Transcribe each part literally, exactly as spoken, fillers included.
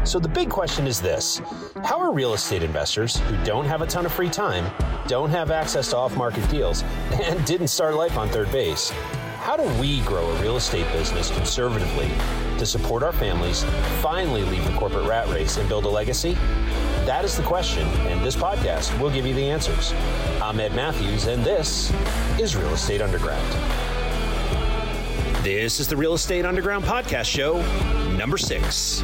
So the big question is this: how are real estate investors who don't have a ton of free time, don't have access to off-market deals, and didn't start life on third base, how do we grow a real estate business conservatively to support our families, finally leave the corporate rat race, and build a legacy? That is the question, and this podcast will give you the answers. I'm Ed Matthews, and this is Real Estate Underground. This is the Real Estate Underground podcast show, number six.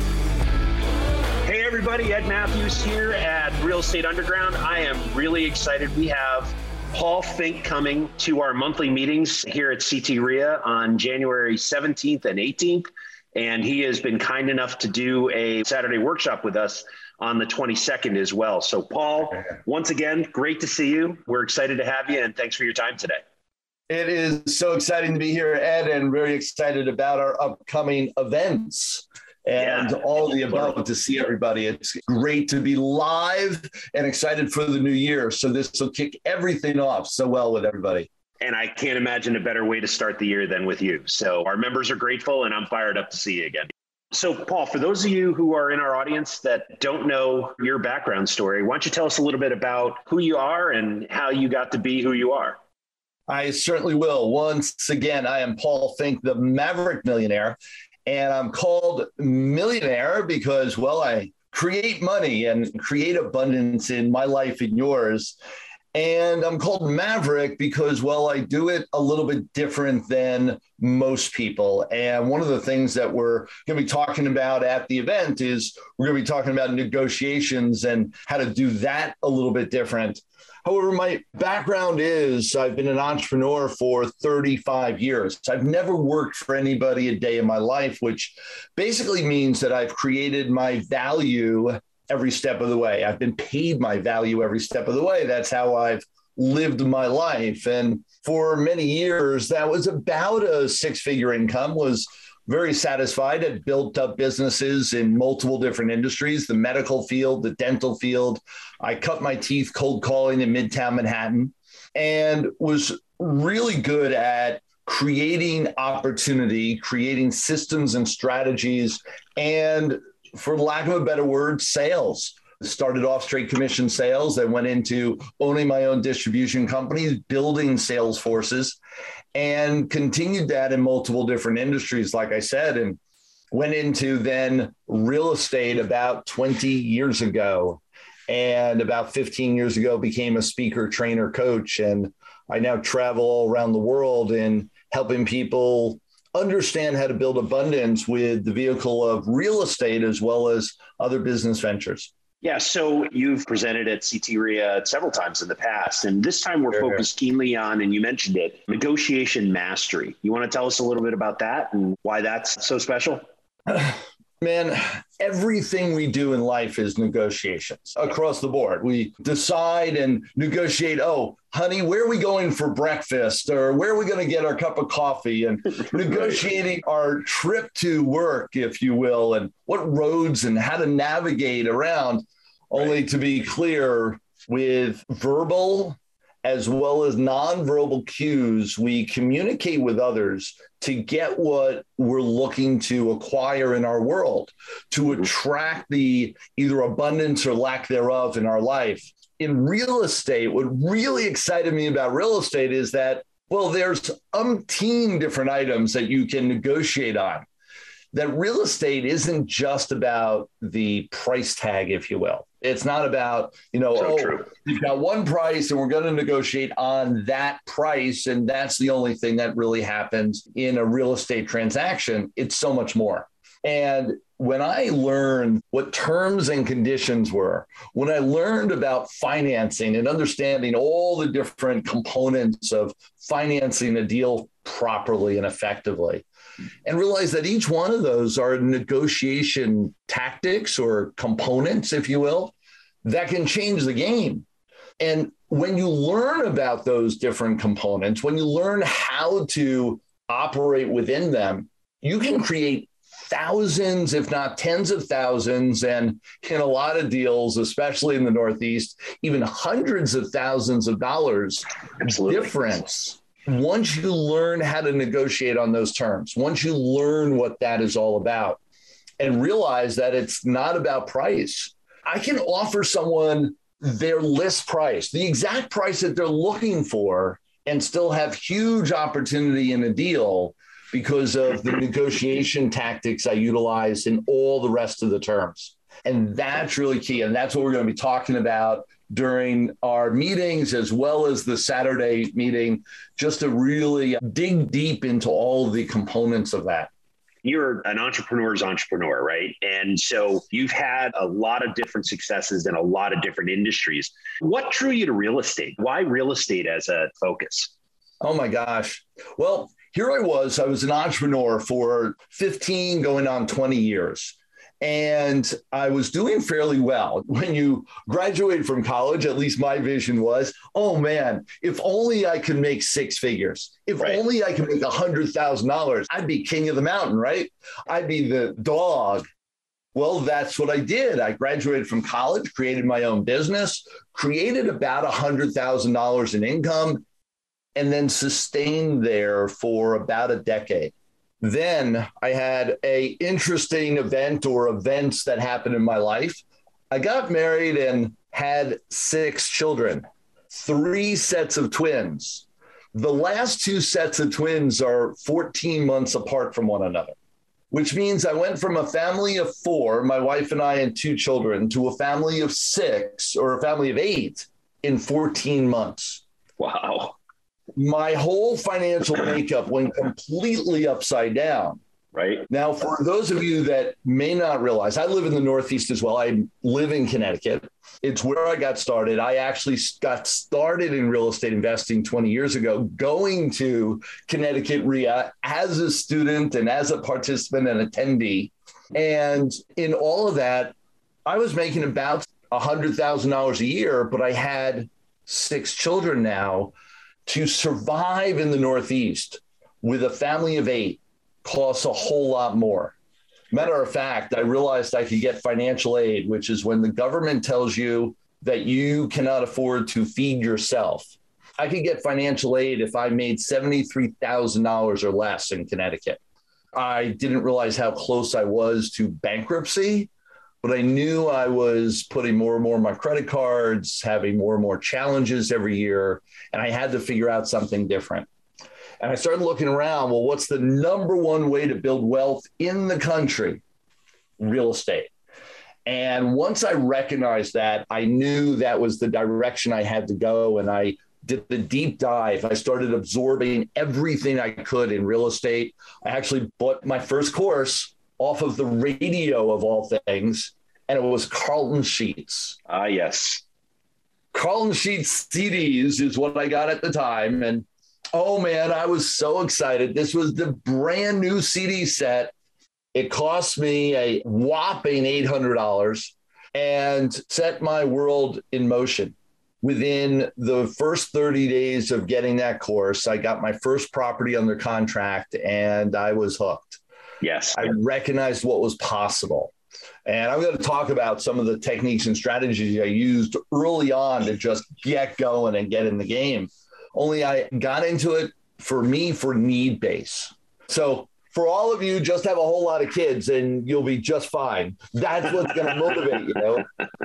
Hey everybody, Ed Matthews here at Real Estate Underground. I am really excited. We have Paul Fink coming to our monthly meetings here at C T R I A on January seventeenth and eighteenth. And he has been kind enough to do a Saturday workshop with us on the twenty-second as well. So Paul, once again, great to see you. We're excited to have you, and thanks for your time today. It is so exciting to be here, Ed, and very excited about our upcoming events and yeah. all of the above to see everybody. It's great to be live and excited for the new year. So this will kick everything off so well with everybody. And I can't imagine a better way to start the year than with you. So our members are grateful, and I'm fired up to see you again. So Paul, for those of you who are in our audience that don't know your background story, why don't you tell us a little bit about who you are and how you got to be who you are? I certainly will. Once again, I am Paul Fink, the Maverick Millionaire, and I'm called Millionaire because, well, I create money and create abundance in my life and yours. And I'm called Maverick because, well, I do it a little bit different than most people. And one of the things that we're going to be talking about at the event is we're going to be talking about negotiations and how to do that a little bit different. However, my background is I've been an entrepreneur for thirty-five years. I've never worked for anybody a day in my life, which basically means that I've created my value every step of the way. I've been paid my value every step of the way. That's how I've lived my life. And for many years, that was about a six-figure income, was very satisfied. Had built up businesses in multiple different industries, the medical field, the dental field. I cut my teeth cold calling in Midtown Manhattan and was really good at creating opportunity, creating systems and strategies, and for lack of a better word, sales. Started off straight commission sales, then went into owning my own distribution companies, building sales forces, and continued that in multiple different industries, like I said, and went into then real estate about twenty years ago. And about fifteen years ago, became a speaker, trainer, coach. And I now travel all around the world in helping people understand how to build abundance with the vehicle of real estate as well as other business ventures. Yeah, so you've presented at C T R I A several times in the past, and this time we're sure. focused keenly on, and you mentioned it, negotiation mastery. You want to tell us a little bit about that and why that's so special? Man, everything we do in life is negotiations across the board. We decide and negotiate, oh, honey, where are we going for breakfast? Or where are we going to get our cup of coffee? And negotiating our trip to work, if you will, and what roads and how to navigate around, only to be clear, with verbal as well as nonverbal cues, we communicate with others to get what we're looking to acquire in our world, to attract the either abundance or lack thereof in our life. In real estate, what really excited me about real estate is that, well, there's umpteen different items that you can negotiate on. That real estate isn't just about the price tag, if you will. It's not about, you know, so oh, true. You've got one price and we're going to negotiate on that price. And that's the only thing that really happens in a real estate transaction. It's so much more. And when I learned what terms and conditions were, when I learned about financing and understanding all the different components of financing a deal properly and effectively, and realize that each one of those are negotiation tactics or components, if you will, that can change the game. And when you learn about those different components, when you learn how to operate within them, you can create thousands, if not tens of thousands, and in a lot of deals, especially in the Northeast, even hundreds of thousands of dollars Absolutely. difference. Once you learn how to negotiate on those terms, once you learn what that is all about. and realize that it's not about price. I can offer someone their list price, the exact price that they're looking for, and still have huge opportunity in a deal because of the negotiation tactics I utilize in all the rest of the terms. And that's really key. And that's what we're going to be talking about during our meetings, as well as the Saturday meeting, just to really dig deep into all the components of that. You're an entrepreneur's entrepreneur, right? And so you've had a lot of different successes in a lot of different industries. What drew you to real estate? Why real estate as a focus? Oh my gosh. Well, here I was. I was an entrepreneur for fifteen going on twenty years. And I was doing fairly well. When you graduate from college, at least my vision was, oh man, if only I could make six figures. If right. only I could make one hundred thousand dollars, I'd be king of the mountain, right? I'd be the dog. Well, that's what I did. I graduated from college, created my own business, created about one hundred thousand dollars in income, and then sustained there for about a decade. Then I had a interesting event or events that happened in my life. I got married and had six children, three sets of twins. The last two sets of twins are fourteen months apart from one another, which means I went from a family of four, my wife and I and two children, to a family of six or a family of eight in fourteen months. Wow. My whole financial makeup went completely upside down. Right. Now, for those of you that may not realize, I live in the Northeast as well. I live in Connecticut. It's where I got started. I actually got started in real estate investing twenty years ago, going to Connecticut R I A as a student and as a participant and attendee. And in all of that, I was making about one hundred thousand dollars a year, but I had six children now. To survive in the Northeast with a family of eight costs a whole lot more. Matter of fact, I realized I could get financial aid, which is when the government tells you that you cannot afford to feed yourself. I could get financial aid if I made seventy-three thousand dollars or less in Connecticut. I didn't realize how close I was to bankruptcy, but I knew I was putting more and more on my credit cards, having more and more challenges every year, and I had to figure out something different. And I started looking around, well, what's the number one way to build wealth in the country? Real estate. And once I recognized that, I knew that was the direction I had to go, and I did the deep dive. I started absorbing everything I could in real estate. I actually bought my first course off of the radio of all things, and it was Carlton Sheets. Ah, yes. Carlton Sheets C Ds is what I got at the time. And oh man, I was so excited. This was the brand new C D set. It cost me a whopping eight hundred dollars and set my world in motion. Within the first thirty days of getting that course, I got my first property under contract and I was hooked. Yes. I recognized what was possible. And I'm going to talk about some of the techniques and strategies I used early on to just get going and get in the game. Only I got into it for me for need base. So for all of you, just have a whole lot of kids and you'll be just fine. That's what's going to motivate you. Know?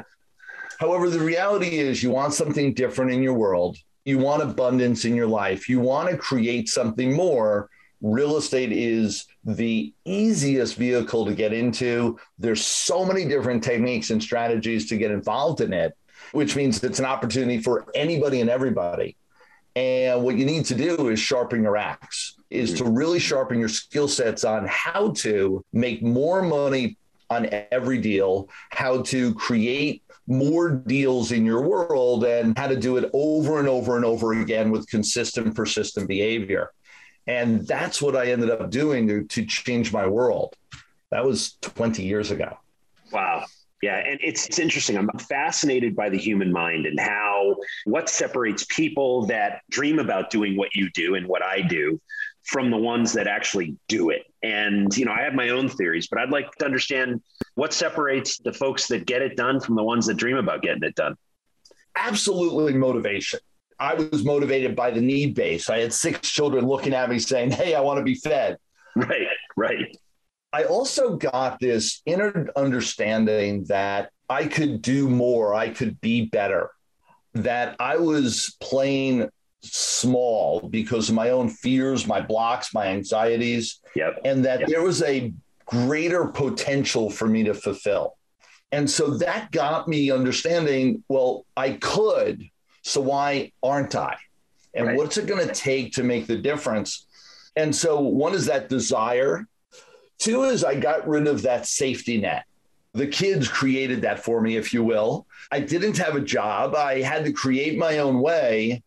However, the reality is you want something different in your world. You want abundance in your life. You want to create something more. Real estate is the easiest vehicle to get into. There's so many different techniques and strategies to get involved in it, which means it's an opportunity for anybody and everybody. And what you need to do is sharpen your axe, is to really sharpen your skill sets on how to make more money on every deal, how to create more deals in your world, and how to do it over and over and over again with consistent, persistent behavior. And that's what I ended up doing to, to change my world. That was twenty years ago. Wow. Yeah. And it's, it's interesting. I'm fascinated by the human mind and how, what separates people that dream about doing what you do and what I do from the ones that actually do it. And, you know, I have my own theories, but I'd like to understand what separates the folks that get it done from the ones that dream about getting it done. Absolutely motivation. I was motivated by the need base. I had six children looking at me saying, hey, I want to be fed. Right, right. I also got this inner understanding that I could do more, I could be better, that I was playing small because of my own fears, my blocks, my anxieties, yep. and that yep. there was a greater potential for me to fulfill. And so that got me understanding, well, I could, so why aren't I? And right. what's it going to take to make the difference? And so one is that desire. Two is I got rid of that safety net. The kids created that for me, if you will. I didn't have a job. I had to create my own way.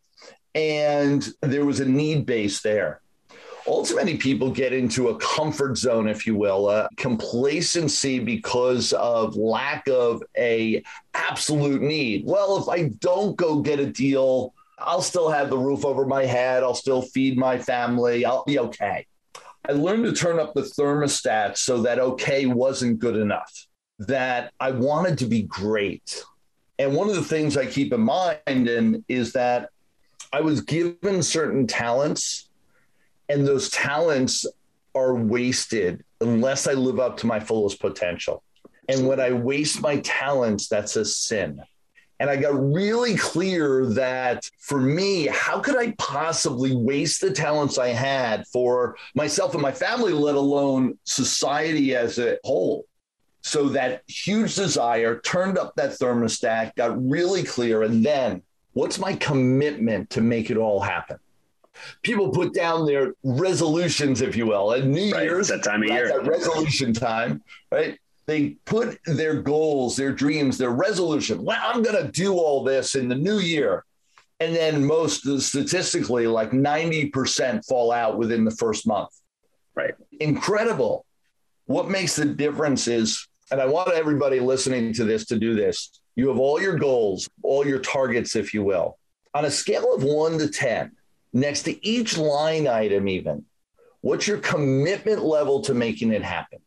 And there was a need base there. Also, many people get into a comfort zone, if you will, a complacency because of lack of a absolute need. Well, if I don't go get a deal, I'll still have the roof over my head. I'll still feed my family. I'll be okay. I learned to turn up the thermostat so that okay wasn't good enough, that I wanted to be great. And one of the things I keep in mind in is that I was given certain talents, and those talents are wasted unless I live up to my fullest potential. And when I waste my talents, that's a sin. And I got really clear that for me, how could I possibly waste the talents I had for myself and my family, let alone society as a whole? So that huge desire turned up that thermostat, got really clear. And then what's my commitment to make it all happen? People put down their resolutions, if you will, at New right, Year's, that time of year, that resolution time, right? They put their goals, their dreams, their resolution. Well, I'm going to do all this in the new year. And then most statistically, like ninety percent fall out within the first month. Right. Incredible. What makes the difference is, and I want everybody listening to this to do this. You have all your goals, all your targets, if you will. On a scale of one to ten, next to each line item even, what's your commitment level to making it happen?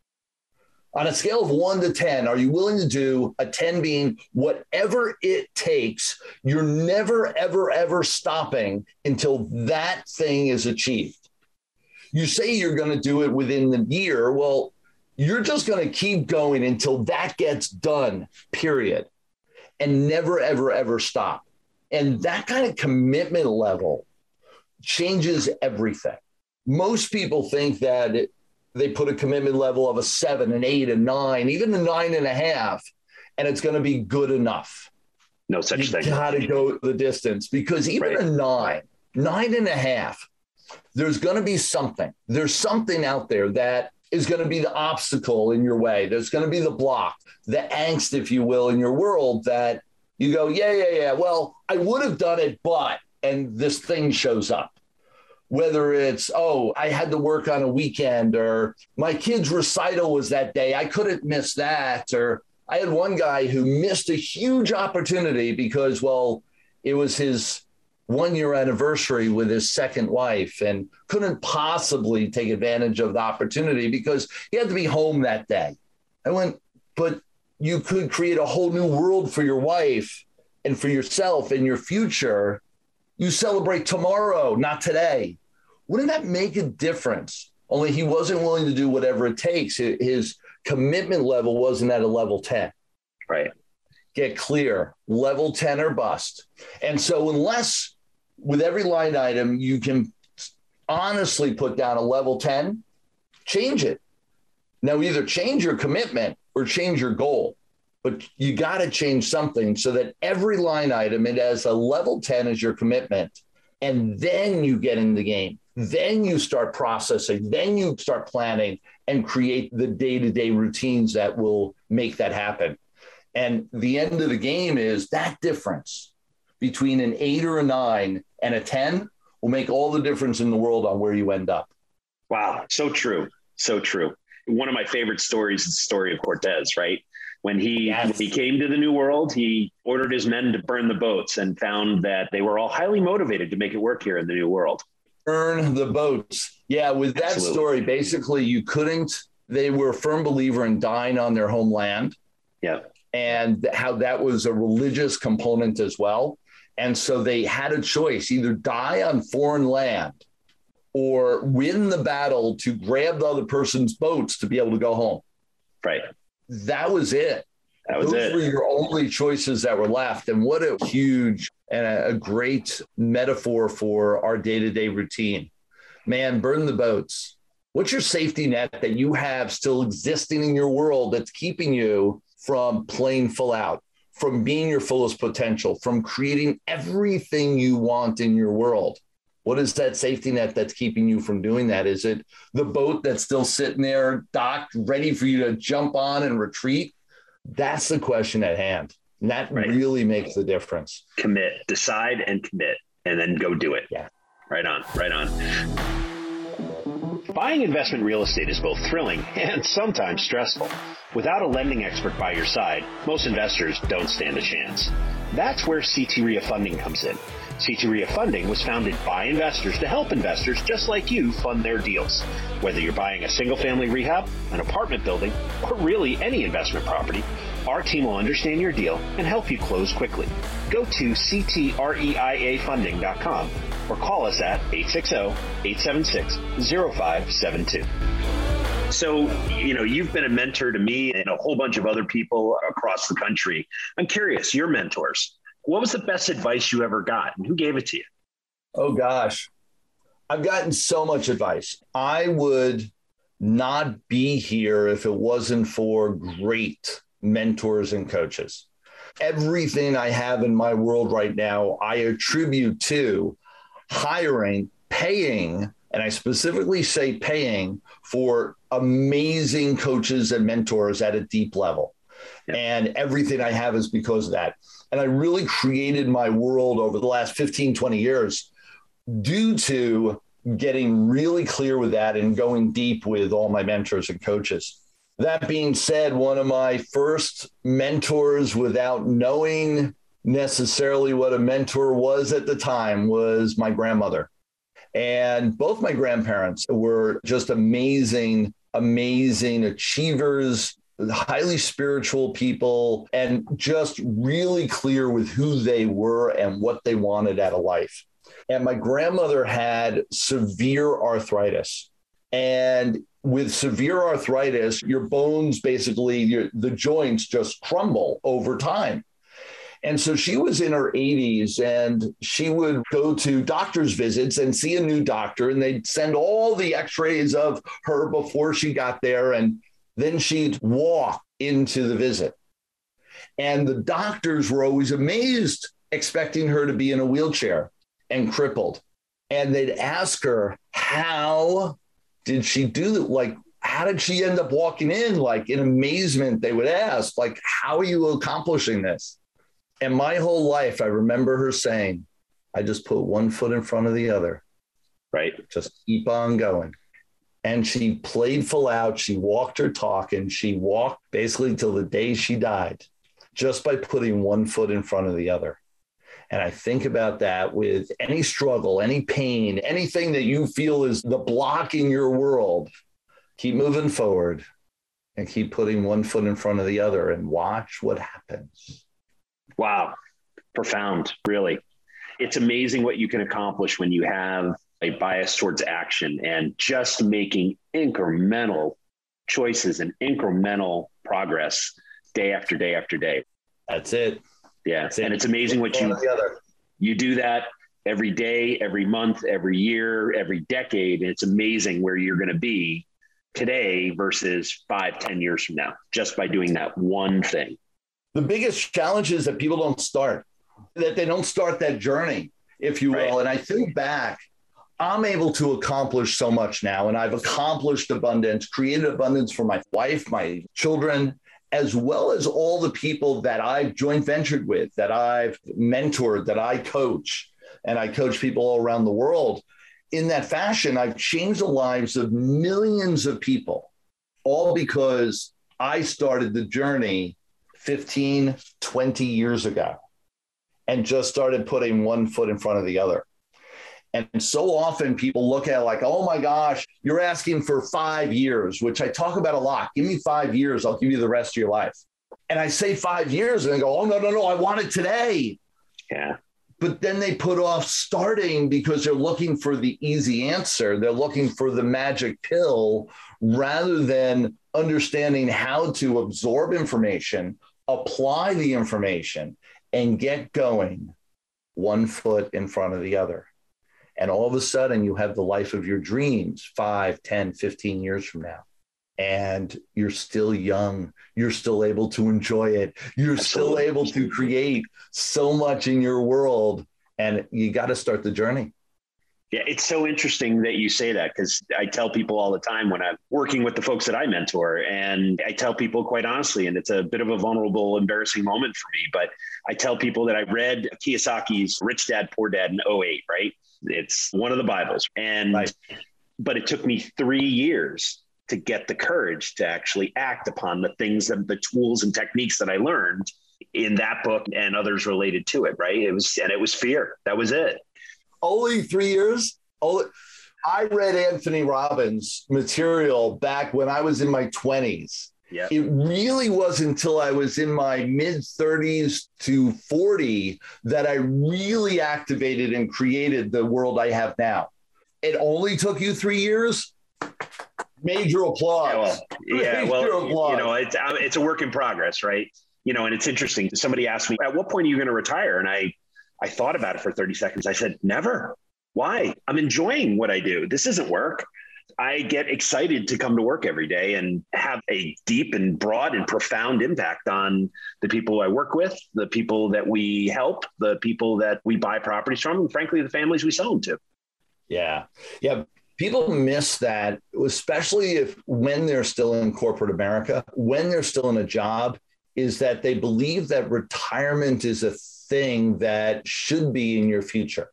On a scale of one to ten, are you willing to do a ten being whatever it takes? You're never, ever, ever stopping until that thing is achieved. You say you're going to do it within the year. Well, you're just going to keep going until that gets done, period, and never, ever, ever stop. And that kind of commitment level changes everything. Most people think that it, they put a commitment level of a seven, an eight, a nine, even a nine and a half, and it's going to be good enough. No such you thing. You got to go the distance, because even right. a nine, nine and a half, there's going to be something. There's something out there that is going to be the obstacle in your way. There's going to be the block, the angst, if you will, in your world that you go, yeah, yeah, yeah. Well, I would have done it, but, and this thing shows up. Whether it's, oh, I had to work on a weekend, or my kid's recital was that day, I couldn't miss that. Or I had one guy who missed a huge opportunity because, well, it was his one year anniversary with his second wife and couldn't possibly take advantage of the opportunity because he had to be home that day. I went, but you could create a whole new world for your wife and for yourself and your future. You celebrate tomorrow, not today. Wouldn't that make a difference? Only he wasn't willing to do whatever it takes. His commitment level wasn't at a level ten. Right. Get clear, level ten or bust. And so unless with every line item, you can honestly put down a level ten, change it. Now, either change your commitment or change your goal, but you got to change something so that every line item, it has a level ten as your commitment. And then you get in the game. Then you start processing. Then you start planning and create the day-to-day routines that will make that happen. And the end of the game is that difference between an eight or a nine and a ten will make all the difference in the world on where you end up. Wow. So true. So true. One of my favorite stories is the story of Cortez, right? When he, yes. when he came to the New World, he ordered his men to burn the boats and found that they were all highly motivated to make it work here in the New World. Burn the boats. Yeah, with that Absolutely. story, basically you couldn't, they were a firm believer in dying on their homeland. Yeah. And how that was a religious component as well. And so they had a choice, either die on foreign land or win the battle to grab the other person's boats to be able to go home. Right. That was it. That was Those it. were your only choices that were left. And what a huge and a, a great metaphor for our day-to-day routine. Man, burn the boats. What's your safety net that you have still existing in your world that's keeping you from playing full out, from being your fullest potential, from creating everything you want in your world? What is that safety net that's keeping you from doing that? Is it the boat that's still sitting there docked, ready for you to jump on and retreat? That's the question at hand. And that right. really makes the difference. Commit, decide and commit, and then go do it. Yeah. Right on, right on. Buying investment real estate is both thrilling and sometimes stressful. Without a lending expert by your side, most investors don't stand a chance. That's where C T R I A Funding comes in. C T R I A Funding was founded by investors to help investors just like you fund their deals. Whether you're buying a single-family rehab, an apartment building, or really any investment property, our team will understand your deal and help you close quickly. Go to C T R E I A funding dot com or call us at eight six zero, eight seven six, zero five seven two. So, you know, you've been a mentor to me and a whole bunch of other people across the country. I'm curious, your mentors, what was the best advice you ever got and who gave it to you? Oh, gosh. I've gotten so much advice. I would not be here if it wasn't for great mentors and coaches. Everything I have in my world right now, I attribute to hiring, paying, and I specifically say paying for amazing coaches and mentors at a deep level. Yeah. And everything I have is because of that. And I really created my world over the last fifteen, twenty years due to getting really clear with that and going deep with all my mentors and coaches. That being said, one of my first mentors, without knowing necessarily what a mentor was at the time, was my grandmother. And both my grandparents were just amazing, amazing achievers, highly spiritual people, and just really clear with who they were and what they wanted out of life. And my grandmother had severe arthritis. And with severe arthritis, your bones, basically, your, the joints just crumble over time. And so she was in her eighties and she would go to doctor's visits and see a new doctor, and they'd send all the x-rays of her before she got there. And then she'd walk into the visit. And the doctors were always amazed, expecting her to be in a wheelchair and crippled. And they'd ask her, how did she do that? Like, how did she end up walking in? Like, in amazement, they would ask, like, how are you accomplishing this? And my whole life, I remember her saying, I just put one foot in front of the other. Right. Just keep on going. And she played full out. She walked her talk, and she walked basically till the day she died, just by putting one foot in front of the other. And I think about that with any struggle, any pain, anything that you feel is the block in your world. Keep moving forward and keep putting one foot in front of the other and watch what happens. Wow. Profound, really. It's amazing what you can accomplish when you have a bias towards action and just making incremental choices and incremental progress day after day after day. That's it. Yeah. That's it. And it's amazing what you, you do that every day, every month, every year, every decade. And it's amazing where you're going to be today versus five, ten years from now, just by doing that one thing. The biggest challenge is that people don't start, that they don't start that journey, if you will. Right. And I think back, I'm able to accomplish so much now, and I've accomplished abundance, created abundance for my wife, my children, as well as all the people that I've joint ventured with, that I've mentored, that I coach, and I coach people all around the world. In that fashion, I've changed the lives of millions of people, all because I started the journey fifteen, twenty years ago and just started putting one foot in front of the other. And so often people look at it like, oh my gosh, you're asking for five years, which I talk about a lot. Give me five years. I'll give you the rest of your life. And I say five years and they go, oh, no, no, no, I want it today. Yeah. but then they put off starting because they're looking for the easy answer. They're looking for the magic pill rather than understanding how to absorb information, apply the information, and get going one foot in front of the other. And all of a sudden you have the life of your dreams five, ten, fifteen years from now. And you're still young. You're still able to enjoy it. You're Absolutely. Still able to create so much in your world. And you got to start the journey. Yeah, it's so interesting that you say that, because I tell people all the time when I'm working with the folks that I mentor, and I tell people quite honestly, and it's a bit of a vulnerable, embarrassing moment for me, but I tell people that I read Kiyosaki's Rich Dad, Poor Dad in oh eight, right? It's one of the Bibles. And, right. but it took me three years to get the courage to actually act upon the things and the tools and techniques that I learned in that book and others related to it. Right. It was, and it was fear. That was it. Only three years. Only, I read Anthony Robbins' material back when I was in my twenties. Yeah. It really wasn't until I was in my mid thirties to forty that I really activated and created the world I have now. It only took you three years. Major applause. Yeah, well, yeah, well applause. You know, it's, it's a work in progress, right? You know, and it's interesting. Somebody asked me, at what point are you going to retire? And I, I thought about it for thirty seconds. I said, never. Why? I'm enjoying what I do. This isn't work. I get excited to come to work every day and have a deep and broad and profound impact on the people I work with, the people that we help, the people that we buy properties from, and frankly, the families we sell them to. Yeah. Yeah. People miss that, especially if when they're still in corporate America, when they're still in a job, is that they believe that retirement is a thing that should be in your future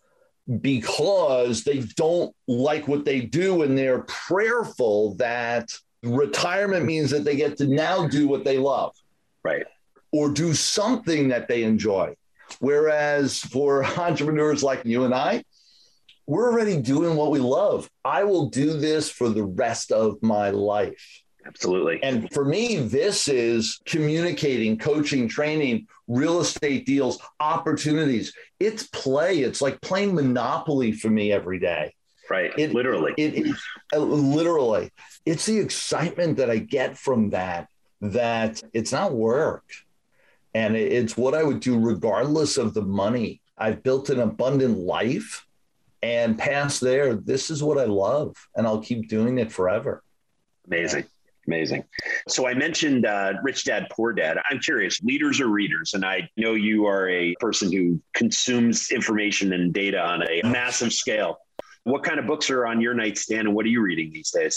because they don't like what they do. And they're prayerful that retirement means that they get to now do what they love. Right. Or do something that they enjoy. Whereas for entrepreneurs like you and I, we're already doing what we love. I will do this for the rest of my life. Absolutely. And for me, this is communicating, coaching, training, real estate deals, opportunities. It's play. It's like playing Monopoly for me every day. Right. It, literally. It, it, uh, literally. It's the excitement that I get from that, that it's not work. And it, it's what I would do regardless of the money. I've built an abundant life. And past there, this is what I love, and I'll keep doing it forever. Amazing. Amazing. So I mentioned uh, Rich Dad, Poor Dad. I'm curious, leaders or readers? And I know you are a person who consumes information and data on a massive scale. What kind of books are on your nightstand, and what are you reading these days?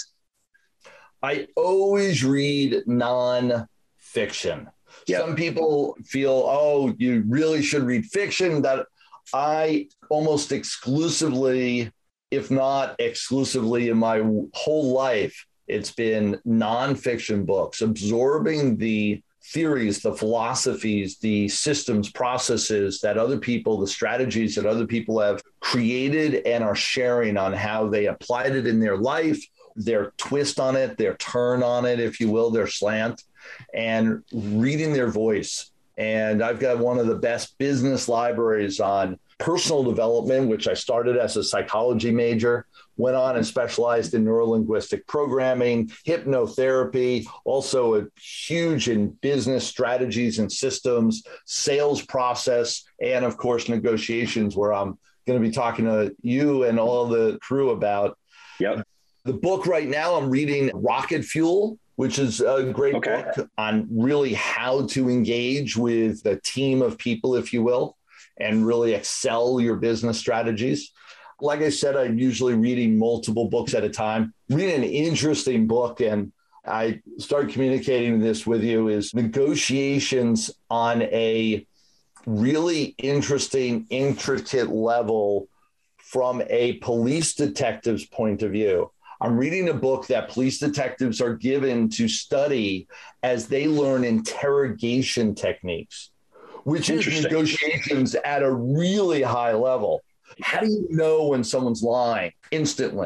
I always read nonfiction. Yep. Some people feel, oh, you really should read fiction. That I almost exclusively, if not exclusively in my whole life, it's been nonfiction books, absorbing the theories, the philosophies, the systems, processes that other people, the strategies that other people have created and are sharing on how they applied it in their life, their twist on it, their turn on it, if you will, their slant, and reading their voice. And I've got one of the best business libraries on personal development, which I started as a psychology major, went on and specialized in neurolinguistic programming, hypnotherapy, also a huge in business strategies and systems, sales process, and of course, negotiations, where I'm going to be talking to you and all the crew about. Yep. The book right now, I'm reading Rocket Fuel, which is a great okay. book on really how to engage with a team of people, if you will, and really excel your business strategies. Like I said, I'm usually reading multiple books at a time. Reading an interesting book, and I started communicating this with you, is Negotiations on a really interesting, intricate level from a police detective's point of view. I'm reading a book that police detectives are given to study as they learn interrogation techniques, which is negotiations at a really high level. How do you know when someone's lying instantly?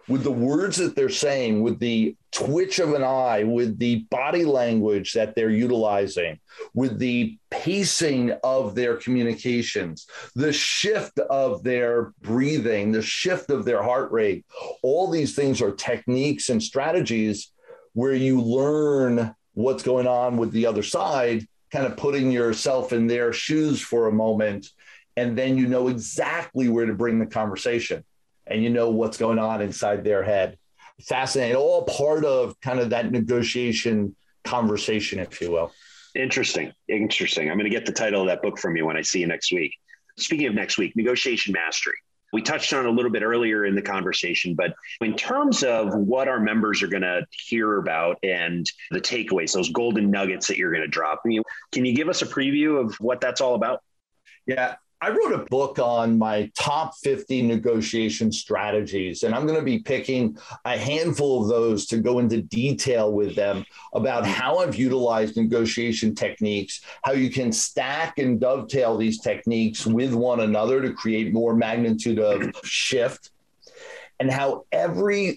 with the words that they're saying, with the twitch of an eye, with the body language that they're utilizing, with the pacing of their communications, the shift of their breathing, the shift of their heart rate, all these things are techniques and strategies where you learn what's going on with the other side, kind of putting yourself in their shoes for a moment, and then you know exactly where to bring the conversation. And you know what's going on inside their head. Fascinating. All part of kind of that negotiation conversation, if you will. Interesting. Interesting. I'm going to get the title of that book from you when I see you next week. Speaking of next week, Negotiation Mastery. We touched on it a little bit earlier in the conversation, but in terms of what our members are going to hear about and the takeaways, those golden nuggets that you're going to drop, can you give us a preview of what that's all about? Yeah. I wrote a book on my top fifty negotiation strategies, and I'm going to be picking a handful of those to go into detail with them about how I've utilized negotiation techniques, how you can stack and dovetail these techniques with one another to create more magnitude of shift, and how every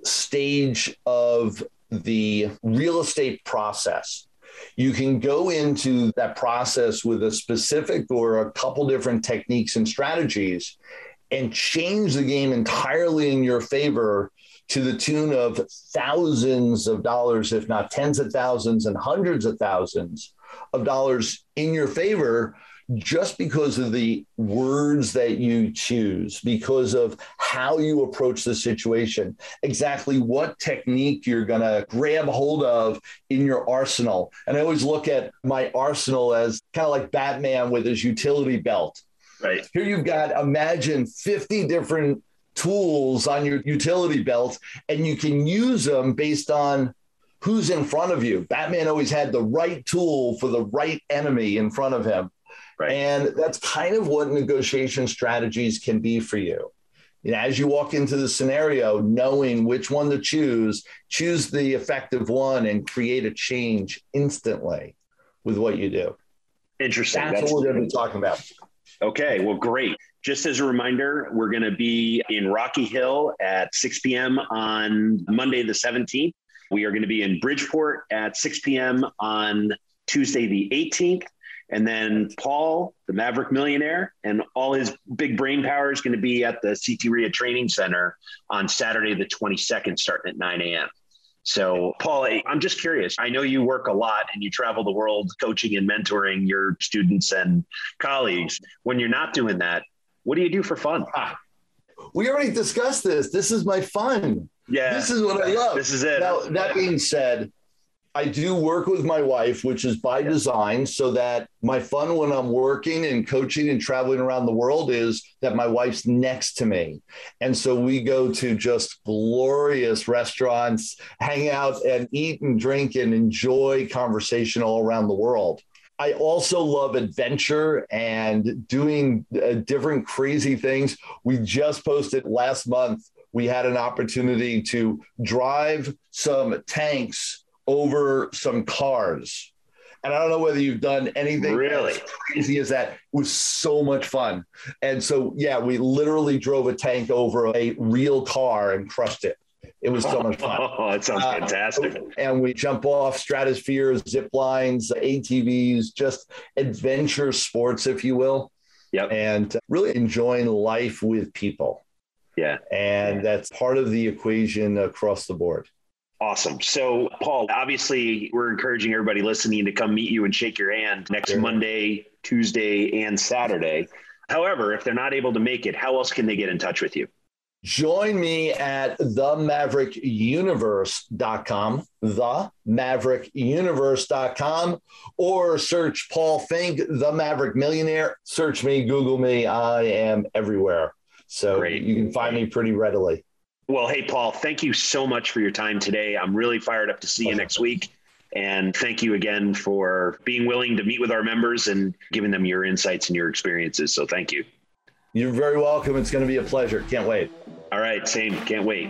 stage of the real estate process, you can go into that process with a specific or a couple different techniques and strategies and change the game entirely in your favor to the tune of thousands of dollars, if not tens of thousands and hundreds of thousands of dollars in your favor, just because of the words that you choose, because of how you approach the situation, exactly what technique you're going to grab hold of in your arsenal. And I always look at my arsenal as kind of like Batman with his utility belt. Right. Here you've got, imagine fifty different tools on your utility belt, and you can use them based on who's in front of you. Batman always had the right tool for the right enemy in front of him. Right. And that's kind of what negotiation strategies can be for you. You know, as you walk into the scenario, knowing which one to choose, choose the effective one and create a change instantly with what you do. Interesting. That's, That's what we're going to be talking about. Okay, well, great. Just as a reminder, we're going to be in Rocky Hill at six p.m. on Monday the seventeenth. We are going to be in Bridgeport at six p.m. on Tuesday the eighteenth. And then Paul, the Maverick Millionaire, and all his big brain power is going to be at the C T R I A Training Center on Saturday the twenty-second, starting at nine a.m. So, Paul, I'm just curious. I know you work a lot and you travel the world coaching and mentoring your students and colleagues. When you're not doing that, what do you do for fun? Ah, we already discussed this. This is my fun. Yeah. This is what I love. This is it. Now, that being said, I do work with my wife, which is by design, so that my fun when I'm working and coaching and traveling around the world is that my wife's next to me. And so we go to just glorious restaurants, hang out and eat and drink and enjoy conversation all around the world. I also love adventure and doing uh, different crazy things. We just posted last month, we had an opportunity to drive some tanks over some cars. And I don't know whether you've done anything really as crazy as that. It was so much fun. And so, yeah, we literally drove a tank over a real car and crushed it. It was so much fun. Oh, that sounds fantastic. Uh, and we jump off stratospheres, zip lines, A T Vs, just adventure sports, if you will. Yep. And really enjoying life with people. Yeah. And that's part of the equation across the board. Awesome. So, Paul, obviously, we're encouraging everybody listening to come meet you and shake your hand next sure. Monday, Tuesday, and Saturday. However, if they're not able to make it, how else can they get in touch with you? Join me at the maverick universe dot com, the maverick universe dot com, or search Paul Fink, the Maverick Millionaire. Search me, Google me. I am everywhere. So Great. You can find me pretty readily. Well, hey, Paul, thank you so much for your time today. I'm really fired up to see you next week. And thank you again for being willing to meet with our members and giving them your insights and your experiences. So thank you. You're very welcome. It's going to be a pleasure. Can't wait. All right. Same. Can't wait.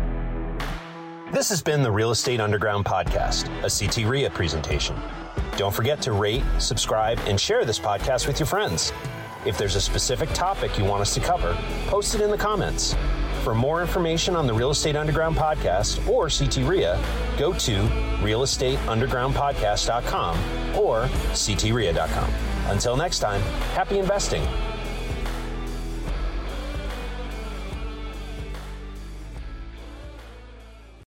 This has been the Real Estate Underground Podcast, a C T R I A presentation. Don't forget to rate, subscribe, and share this podcast with your friends. If there's a specific topic you want us to cover, post it in the comments. For more information on the Real Estate Underground podcast or C T R I A, go to real estate underground podcast dot com or c t r i a dot com. Until next time, happy investing.